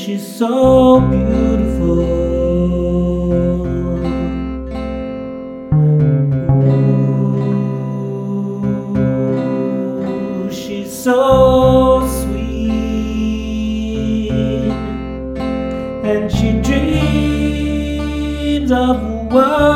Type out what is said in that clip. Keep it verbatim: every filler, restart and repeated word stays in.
she's so beautiful. Ooh, she's so sweet, and she dreams of a world